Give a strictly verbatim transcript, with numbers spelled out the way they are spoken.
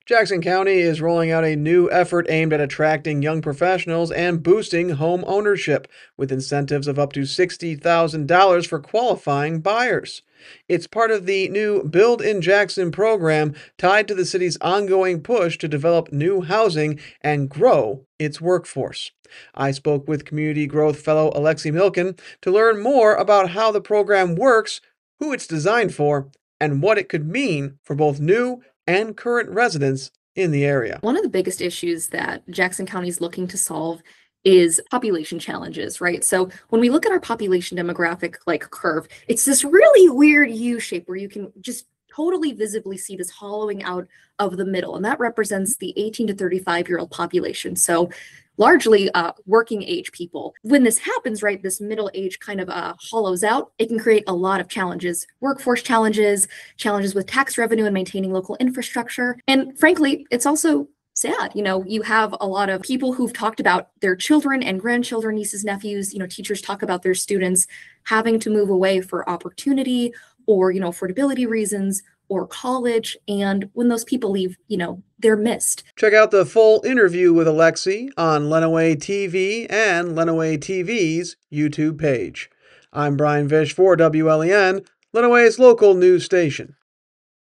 Jackson County is rolling out a new effort aimed at attracting young professionals and boosting home ownership, with incentives of up to sixty thousand dollars for qualifying buyers. It's part of the new Build in Jackson program tied to the city's ongoing push to develop new housing and grow its workforce. I spoke with Community Growth Fellow Alexi Milken to learn more about how the program works, who it's designed for, and what it could mean for both new and current residents in the area. One of the biggest issues that Jackson County is looking to solve is population challenges, right? So when we look at our population demographic like curve, it's this really weird U shape where you can just totally visibly see this hollowing out of the middle, and that represents the eighteen to thirty-five year old population. So largely uh, working age people. When this happens, right, this middle age kind of uh, hollows out, it can create a lot of challenges, workforce challenges, challenges with tax revenue and maintaining local infrastructure. And frankly, it's also sad. You know, you have a lot of people who've talked about their children and grandchildren, nieces, nephews, you know, teachers talk about their students having to move away for opportunity or, you know, affordability reasons or college. And when those people leave, you know, they're missed. Check out the full interview with Alexi on Lenawee T V and Lenawee T V's YouTube page. I'm Brian Vish for W L E N, Lenawee's local news station.